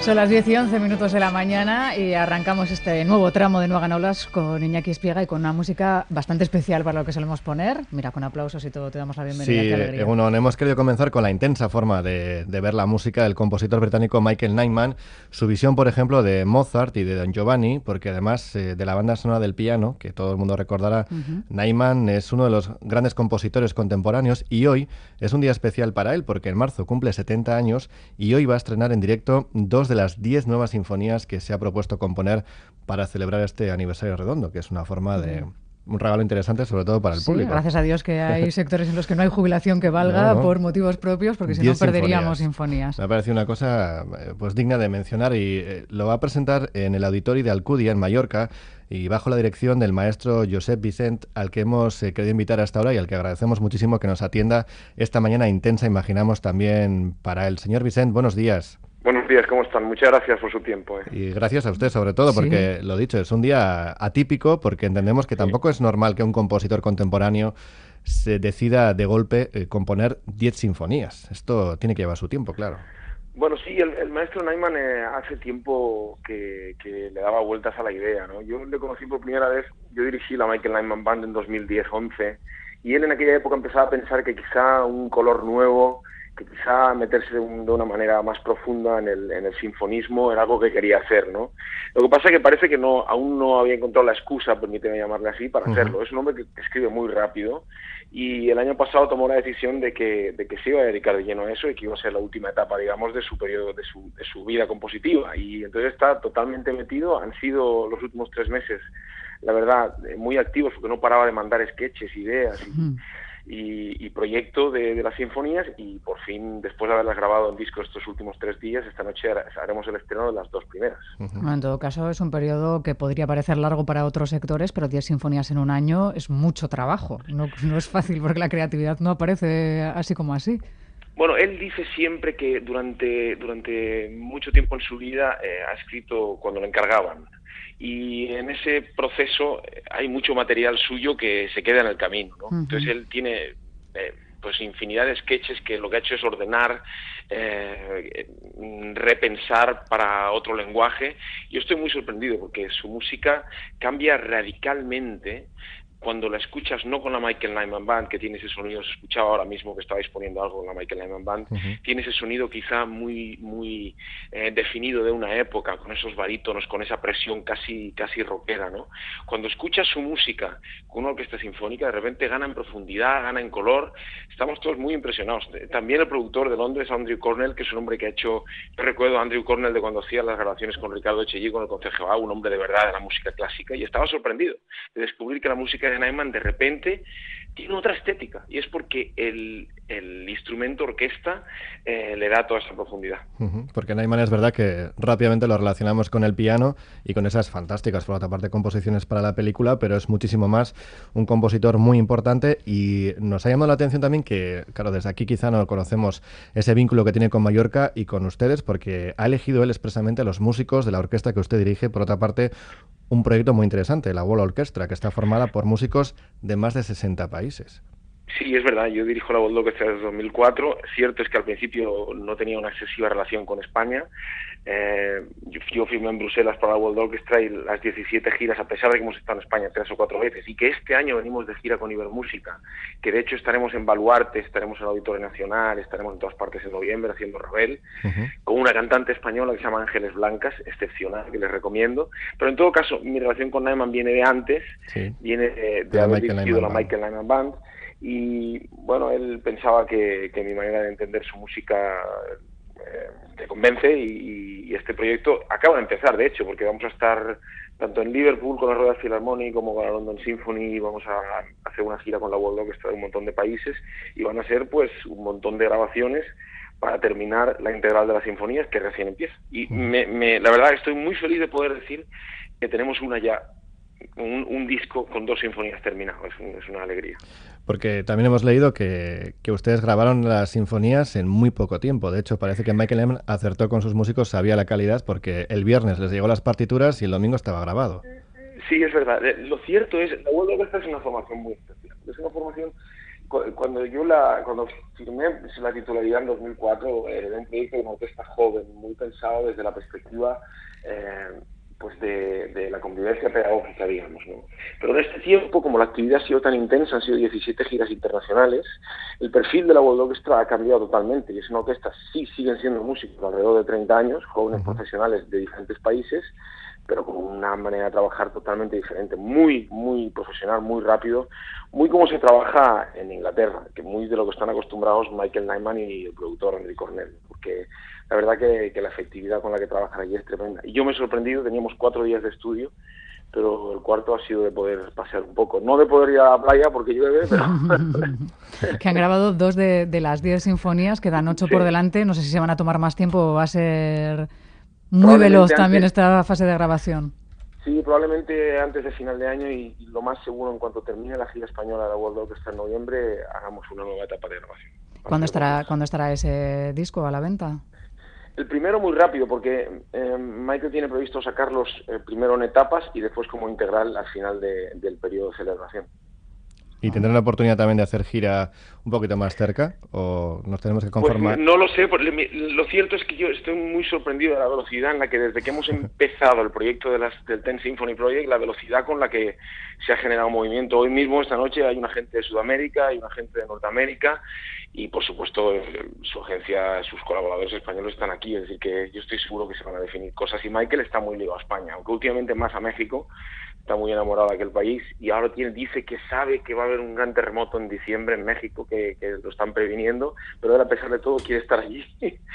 Son las 10 y 11 minutos de la mañana y arrancamos este nuevo tramo de No hagan olas con Iñaki Espiega y con una música bastante especial para lo que solemos poner. Mira, con aplausos y todo te damos la bienvenida. Sí, Qué alegría. bueno, hemos querido comenzar con la intensa forma de ver la música del compositor británico Michael Nyman, su visión, por ejemplo, de Mozart y de Don Giovanni, porque además de la banda sonora del piano, que todo el mundo recordará, Nyman es uno de los grandes compositores contemporáneos y hoy es un día especial para él, porque en marzo cumple 70 años y hoy va a estrenar en directo 2 de las 10 nuevas sinfonías que se ha propuesto componer para celebrar este aniversario redondo, que es una forma de... un regalo interesante, sobre todo para el público. Gracias a Dios que hay sectores en los que no hay jubilación que valga por motivos propios, porque si no perderíamos sinfonías. Me ha parecido una cosa pues digna de mencionar y lo va a presentar en el Auditori de Alcúdia, en Mallorca, y bajo la dirección del maestro Josep Vicent, al que hemos querido invitar hasta ahora y al que agradecemos muchísimo que nos atienda esta mañana intensa, imaginamos también para él. Señor Vicent, buenos días. Buenos días, ¿cómo están? Muchas gracias por su tiempo. Y gracias a usted, sobre todo, porque, lo dicho, es un día atípico, porque entendemos que tampoco es normal que un compositor contemporáneo se decida de golpe componer 10 sinfonías. Esto tiene que llevar su tiempo, claro. Bueno, sí, el maestro Nyman hace tiempo que le daba vueltas a la idea, ¿no? Yo le conocí por primera vez, yo dirigí la Michael Nyman Band en 2010-11, y él en aquella época empezaba a pensar que quizá un color nuevo, que quizá meterse de una manera más profunda en el sinfonismo era algo que quería hacer, ¿no? Lo que pasa es que parece que aún no había encontrado la excusa, permíteme llamarle así, para hacerlo. Es un hombre que escribe muy rápido y el año pasado tomó la decisión de que se iba a dedicar de lleno a eso y que iba a ser la última etapa, digamos, de su periodo, de su vida compositiva. Y entonces está totalmente metido. Han sido los últimos 3 meses, la verdad, muy activos porque no paraba de mandar sketches, ideas y proyecto de las sinfonías, y por fin, después de haberlas grabado en disco estos últimos 3 días, esta noche haremos el estreno de las 2 primeras. Bueno, en todo caso, es un periodo que podría parecer largo para otros sectores, pero 10 sinfonías en un año es mucho trabajo. No es fácil porque la creatividad no aparece así como así. Bueno, él dice siempre que durante mucho tiempo en su vida ha escrito cuando le encargaban. Y en ese proceso hay mucho material suyo que se queda en el camino, ¿no? Entonces él tiene pues infinidad de sketches que lo que ha hecho es ordenar, repensar para otro lenguaje. Yo estoy muy sorprendido porque su música cambia radicalmente cuando la escuchas no con la Michael Nyman Band, que tiene ese sonido, se escuchaba ahora mismo que estabais poniendo algo con la Michael Nyman Band, tiene ese sonido quizá muy definido de una época, con esos barítonos, con esa presión casi rockera, ¿no? Cuando escuchas su música con una orquesta sinfónica, de repente gana en profundidad, gana en color, estamos todos muy impresionados. También el productor de Londres, Andrew Cornell, que es un hombre que ha hecho, yo recuerdo a Andrew Cornell de cuando hacía las grabaciones con Ricardo Echegui, con el Concerto, un hombre de verdad de la música clásica, y estaba sorprendido de descubrir que la música de Nyman de repente tiene otra estética, y es porque el instrumento orquesta le da toda esa profundidad. Porque Nyman es verdad que rápidamente lo relacionamos con el piano y con esas fantásticas, por otra parte, composiciones para la película, pero es muchísimo más un compositor muy importante, y nos ha llamado la atención también que, claro, desde aquí quizá no conocemos ese vínculo que tiene con Mallorca y con ustedes, porque ha elegido él expresamente a los músicos de la orquesta que usted dirige, por otra parte, un proyecto muy interesante, la World Orchestra, que está formada por músicos de más de 60 países. Sí, es verdad, yo dirijo la World Orchestra desde 2004. Cierto es que al principio no tenía una excesiva relación con España. Yo firmé en Bruselas para la World Orchestra y las 17 giras, a pesar de que hemos estado en España 3 o 4 veces, y que este año venimos de gira con Ibermúsica, que de hecho estaremos en Baluarte, estaremos en el Auditorio Nacional, estaremos en todas partes en noviembre haciendo Ravel, con una cantante española que se llama Ángeles Blancas, excepcional, que les recomiendo. Pero en todo caso, mi relación con Nyman viene de antes, viene de haber dirigido la Michael Nyman Band. Y bueno, él pensaba que mi manera de entender su música te convence, y este proyecto acaba de empezar, de hecho, porque vamos a estar tanto en Liverpool con la Royal Philharmonic como con la London Symphony, y vamos a hacer una gira con la World Orchestra de un montón de países, y van a ser pues un montón de grabaciones para terminar la integral de las sinfonías que recién empieza. Y la verdad estoy muy feliz de poder decir que tenemos un disco con 2 sinfonías terminado. Es una alegría. Porque también hemos leído que ustedes grabaron las sinfonías en muy poco tiempo. De hecho, parece que Michael Nyman acertó con sus músicos, sabía la calidad, porque el viernes les llegó las partituras y el domingo estaba grabado. Sí, es verdad. Lo cierto es, la World Orchestra es una formación muy especial. Es una formación Cuando firmé la titularidad en 2004, era un proyecto de una orquesta joven, muy pensado desde la perspectiva pues de la convivencia pedagógica, digamos, ¿no? Pero en este tiempo, como la actividad ha sido tan intensa, han sido 17 giras internacionales, el perfil de la World Orchestra ha cambiado totalmente, y es una orquesta, sí siguen siendo músicos alrededor de 30 años, jóvenes profesionales de diferentes países, pero con una manera de trabajar totalmente diferente, muy, muy profesional, muy rápido, muy como se trabaja en Inglaterra, que muy de lo que están acostumbrados Michael Nyman y el productor Andy Cornell, porque la verdad que la efectividad con la que trabajan allí es tremenda. Y yo me he sorprendido, teníamos 4 días de estudio, pero el cuarto ha sido de poder pasear un poco, no de poder ir a la playa porque llueve, pero... Que han grabado 2 de las 10 sinfonías, quedan 8 por delante, no sé si se van a tomar más tiempo o va a ser muy veloz también esta fase de grabación. Sí, probablemente antes de final de año y lo más seguro en cuanto termine la gira española de la World Orchestra en noviembre, hagamos una nueva etapa de grabación. ¿Cuándo estará ese disco a la venta? El primero muy rápido, porque Michael tiene previsto sacarlos primero en etapas y después como integral al final del periodo de celebración. ¿Y tendrán la oportunidad también de hacer gira un poquito más cerca o nos tenemos que conformar? Pues no lo sé, lo cierto es que yo estoy muy sorprendido de la velocidad en la que desde que hemos empezado el proyecto del Ten Symphony Project, la velocidad con la que se ha generado movimiento. Hoy mismo, esta noche, hay una gente de Sudamérica, hay una gente de Norteamérica y, por supuesto, su agencia, sus colaboradores españoles están aquí. Es decir, que yo estoy seguro que se van a definir cosas y Michael está muy ligado a España, aunque últimamente más a México. Está muy enamorado de aquel país y ahora dice que sabe que va a haber un gran terremoto en diciembre en México, que lo están previniendo, pero él a pesar de todo quiere estar allí.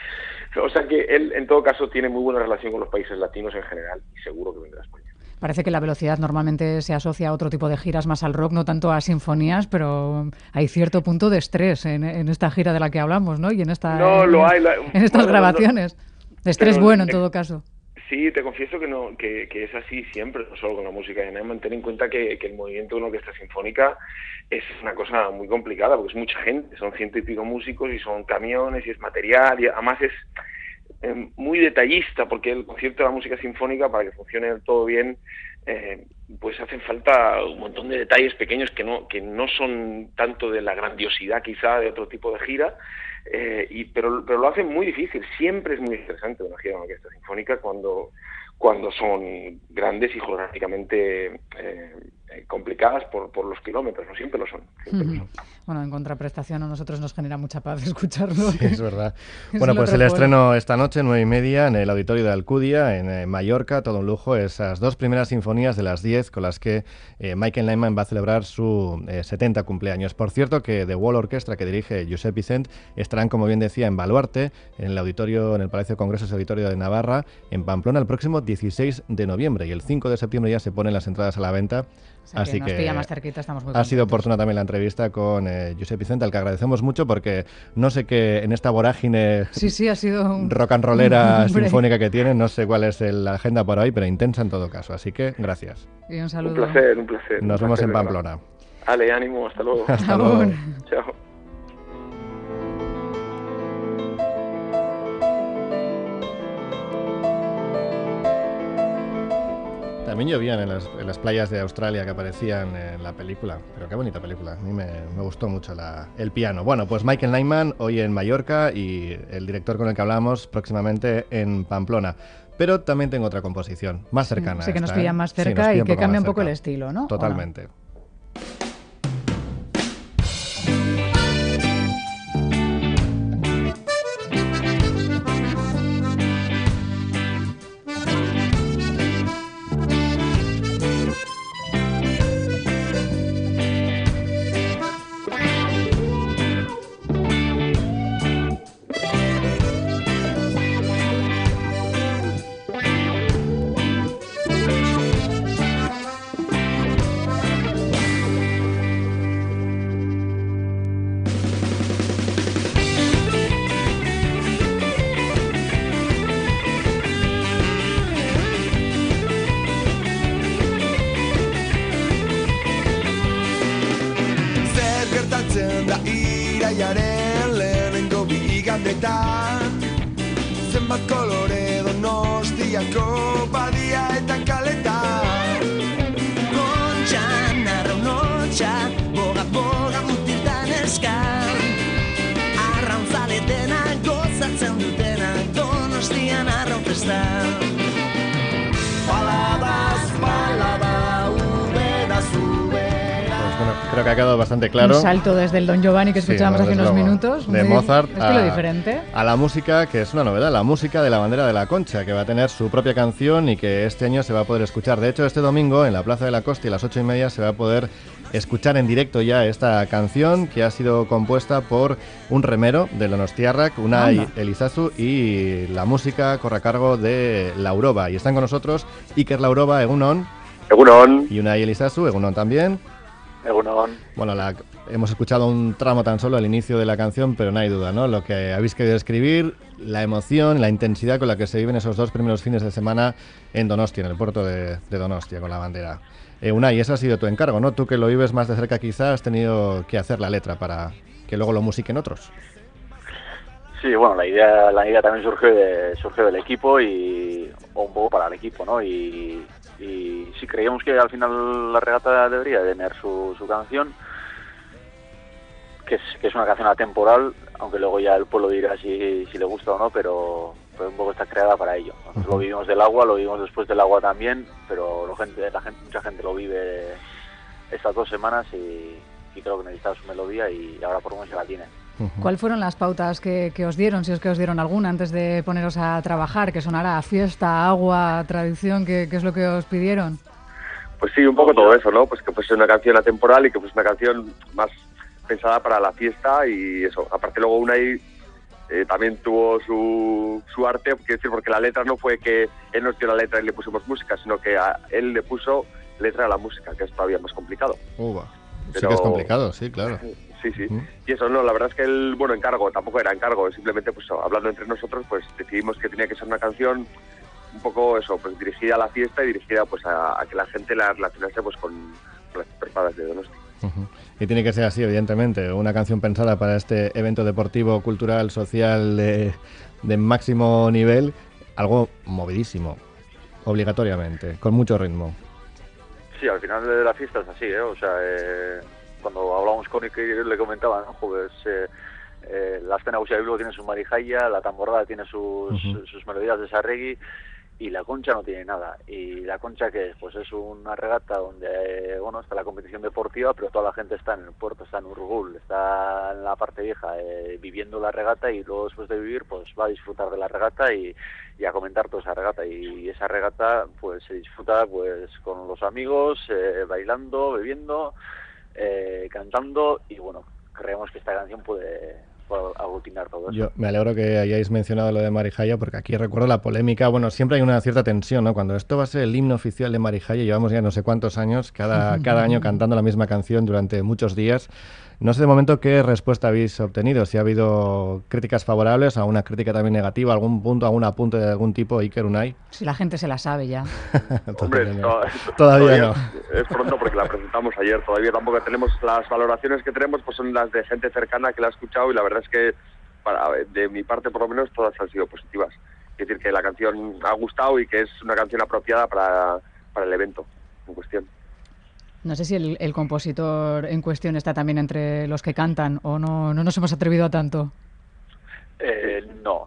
O sea que él en todo caso tiene muy buena relación con los países latinos en general y seguro que vendrá a España. Parece que la velocidad normalmente se asocia a otro tipo de giras, más al rock, no tanto a sinfonías, pero hay cierto punto de estrés en esta gira de la que hablamos, ¿no? Y en estas grabaciones. De estrés bueno en todo caso. Sí, te confieso que es así siempre, no solo con la música de Nyman. Ten en cuenta que el movimiento de una orquesta sinfónica es una cosa muy complicada, porque es mucha gente, son 100 y pico músicos y son camiones y es material, y además es muy detallista, porque el concierto de la música sinfónica, para que funcione todo bien, pues hacen falta un montón de detalles pequeños que no son tanto de la grandiosidad quizá de otro tipo de gira, pero lo hacen muy difícil. Siempre es muy interesante una gira de una orquesta sinfónica cuando son grandes y geográficamente complicadas por los kilómetros, no siempre lo son. Bueno, en contraprestación a nosotros nos genera mucha paz escucharlo. Sí, es verdad. Bueno, pues el estreno esta noche, 9:30, en el Auditorio de Alcudia, en Mallorca, todo un lujo, esas 2 primeras sinfonías de las 10 con las que Michael Nyman va a celebrar su 70 cumpleaños. Por cierto, que The World Orchestra, que dirige Josep Vicent, estarán, como bien decía, en Baluarte, en el Palacio de Congresos Auditorio de Navarra, en Pamplona, el próximo 16 de noviembre. Y el 5 de septiembre ya se ponen las entradas a la venta. O sea, así que pilla más cerquita, estamos muy ha sido oportuna también la entrevista con Josep Vicent, al que agradecemos mucho, porque no sé qué en esta vorágine ha sido rock and rollera sinfónica que tienen, no sé cuál es la agenda por ahí, pero intensa en todo caso. Así que gracias. Y un saludo. Un placer. Nos vemos en Pamplona. Ale, ánimo, hasta luego. Hasta luego. Chao. También llovían en las playas de Australia que aparecían en la película, pero qué bonita película, a mí me gustó mucho el piano. Bueno, pues Michael Nyman hoy en Mallorca y el director con el que hablamos próximamente en Pamplona. Pero también tengo otra composición, más cercana. Sí, que nos pilla más cerca y que cambia un poco el estilo, ¿no? Totalmente. Irailaren lehenengo bigandetan, zenbat kolore Donostiako badia eta kaletan. Kontxan arraunotxa, boga mutiltan ez besten. Baladas, balada, uberaz, Pues bueno, creo que ha quedado bastante claro. Un salto desde el Don Giovanni que escuchábamos hace unos minutos. De Mozart estilo diferente. A la música, que es una novedad, la música de la bandera de la Concha, que va a tener su propia canción y que este año se va a poder escuchar. De hecho, este domingo en la Plaza de la Costi a las 8:30 se va a poder escuchar en directo ya esta canción, que ha sido compuesta por un remero de Donostiarrak, Unai Elizazu, y la música corre a cargo de Lauroba. Y están con nosotros Iker Lauroba, Egunon. Egunon. Y Unai Elizazu, Egunon también. Egunon. Bueno, hemos escuchado un tramo tan solo al inicio de la canción, pero no hay duda, ¿no? Lo que habéis querido escribir, la emoción, la intensidad con la que se viven esos 2 primeros fines de semana en Donostia, en el puerto de Donostia, con la bandera. Unai, ese ha sido tu encargo, ¿no? Tú que lo vives más de cerca quizás, has tenido que hacer la letra para que luego lo musiquen otros. Sí, bueno, la idea también surge del equipo o un poco para el equipo, ¿no? Y sí, creíamos que al final la regata debería tener su canción, que es una canción atemporal, aunque luego ya el pueblo dirá si le gusta o no, pero un poco está creada para ello. Nosotros lo vivimos del agua, lo vivimos después del agua también, pero mucha gente lo vive estas 2 semanas y creo que necesitaba su melodía y ahora por lo menos se la tiene. ¿Cuáles fueron las pautas que os dieron, si es que os dieron alguna, antes de poneros a trabajar? ¿Que sonara fiesta, agua, tradición? ¿Qué es lo que os pidieron? Pues sí, un poco todo eso, ¿no? Pues que fuese una canción atemporal y que fuese una canción más pensada para la fiesta y eso. Aparte luego Unai también tuvo su arte, quiero decir, porque la letra no fue que él nos dio la letra y le pusimos música, sino que a él le puso letra a la música, que es todavía más complicado. Sí que es complicado, sí, claro. Sí. Y eso, no, la verdad es que el encargo, tampoco era encargo, simplemente pues hablando entre nosotros, pues decidimos que tenía que ser una canción un poco eso, pues dirigida a la fiesta y dirigida pues a que la gente la relacionase pues con las trepadas de Donosti. Y tiene que ser así, evidentemente, una canción pensada para este evento deportivo, cultural, social de máximo nivel, algo movidísimo, obligatoriamente, con mucho ritmo. Sí, al final de la fiesta es así, ¿eh? O sea, cuando hablamos con Iker le comentaba, ¿no? Pues la escena Usiabilbo tiene su marijaya, la tambordada tiene sus melodías de Sarregui y la Concha no tiene nada. Y la Concha, que es? Pues es una regata donde, está la competición deportiva, pero toda la gente está en el puerto, está en Urgul, está en la parte vieja viviendo la regata y luego después de vivir pues va a disfrutar de la regata y a comentar toda esa regata. Y esa regata pues se disfruta pues con los amigos, bailando, bebiendo, cantando y bueno, creemos que esta canción puede aglutinar todo eso. Yo me alegro que hayáis mencionado lo de Marijaya, porque aquí recuerdo la polémica. Bueno, siempre hay una cierta tensión, ¿no? Cuando esto va a ser el himno oficial de Marijaya, llevamos ya no sé cuántos años, cada año cantando la misma canción durante muchos días. No sé de momento qué respuesta habéis obtenido, si ha habido críticas favorables, alguna crítica también negativa, algún punto, algún apunte de algún tipo, Iker, Unai. Si la gente se la sabe ya. Hombre, todavía no. Es pronto porque la presentamos ayer, todavía tampoco tenemos las valoraciones que tenemos, pues son las de gente cercana que la ha escuchado y la verdad es que de mi parte por lo menos todas han sido positivas. Es decir, que la canción ha gustado y que es una canción apropiada para el evento en cuestión. No sé si el compositor en cuestión está también entre los que cantan o no nos hemos atrevido a tanto. No.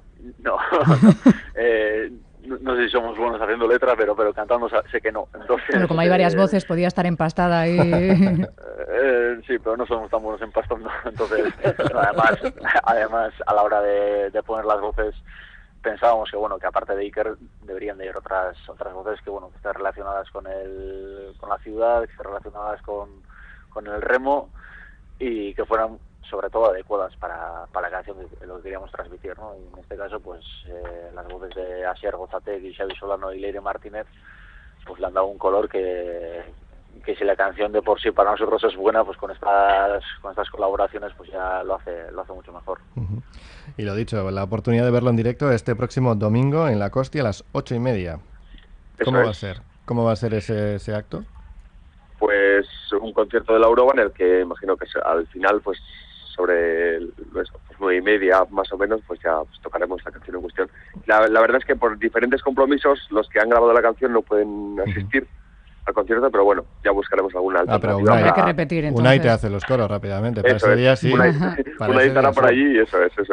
No sé si somos buenos haciendo letra, pero cantando sé que no. Entonces, bueno, como hay varias voces, podía estar empastada ahí. Sí, pero no somos tan buenos empastando. Entonces, además, a la hora de poner las voces, pensábamos que aparte de Iker deberían de ir otras voces que estén relacionadas con la ciudad, que estén relacionadas con el remo y que fueran sobre todo adecuadas para la canción que lo que queríamos transmitir, ¿no? Y en este caso pues las voces de Asier Gozategui, Xavi Solano y Leire Martínez pues le han dado un color que si la canción de por sí para nosotros es buena, pues con estas colaboraciones pues ya lo hace mucho mejor. Y lo dicho, la oportunidad de verlo en directo este próximo domingo en la Costi a las 8:30. ¿Cómo va a ser? ¿Cómo va a ser ese acto? Pues un concierto de Lauroba en el que imagino que al final pues sobre pues 9:30 más o menos pues ya tocaremos la canción en cuestión. La verdad es que por diferentes compromisos los que han grabado la canción no pueden asistir al concierto, pero bueno, ya buscaremos alguna alternativa. Pero habrá que repetir entonces. Unai te hace los coros rápidamente. Para ese día sí. Unai estará por allí y eso es.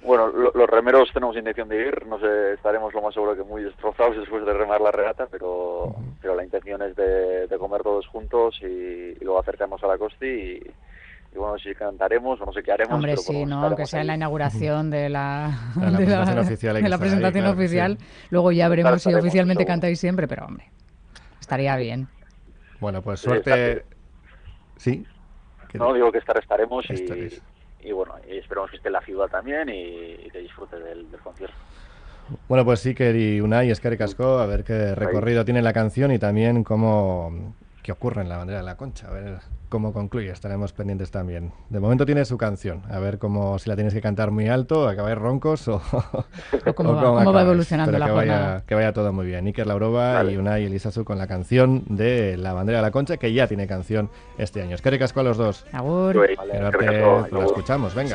Bueno, los remeros tenemos intención de ir, no sé, estaremos lo más seguro que muy destrozados después de remar la regata, pero la intención es de comer todos juntos y luego acercarnos a la costa y bueno, si cantaremos o no sé qué haremos. Hombre, pero sí, ¿no? estaremos Aunque sea en la ahí. inauguración de la presentación oficial. de la presentación claro, oficial. sí. Luego ya veremos si oficialmente seguro. cantáis siempre, pero hombre, estaría bien. Bueno, pues suerte. Sí. No, digo que estaremos Estaréis. y bueno, y esperemos que esté en la ciudad también y que disfrute del concierto. Bueno, pues Iker y Unai, eskerrik asko, a ver qué recorrido tiene la canción y también qué ocurre en la bandera de la Concha, a ver cómo concluye, estaremos pendientes también. De momento tiene su canción, a ver si la tienes que cantar muy alto, acabáis roncos o cómo va evolucionando la jornada. Que vaya todo muy bien. Iker Laurova y Unai Elizazu con la canción de la bandera de la Concha, que ya tiene canción este año. Eskerrik asko a los dos. Agur. La escuchamos, venga.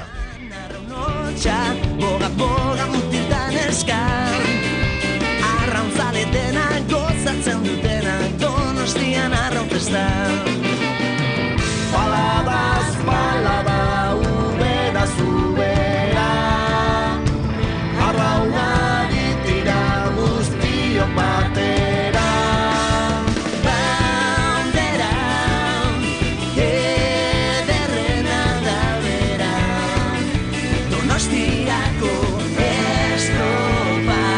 Arrantzaletenak gozatzen dutenak Donostian arraun festan Palabaz palaba, ubera zubera Arrauna ditira guztiok batera Bandera, ederrena da bera Donostiako estropa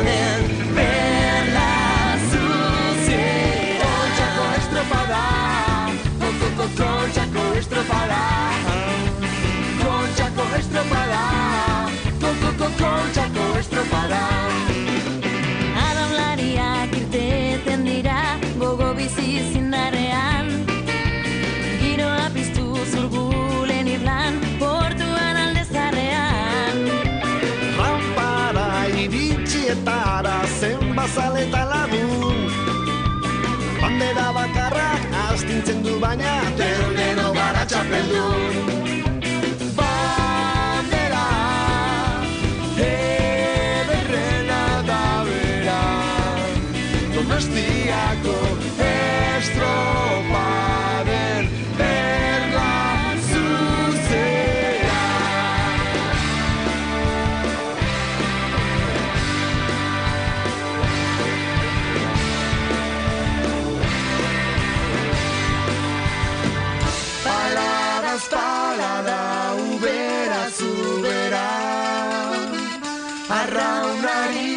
Kontxako estropada Araulariak irteten dira gogo bizi zindarrean Giroa piztu zurgulen irlan portuan aldezarrean Rampara iritsietara zenbazaleta lagun Bandera bakarrak astintzen du baina Terdeno gara txapeldun Donostiako estroparen erla zuzea Paladaz palada, ubera zubera Arraunari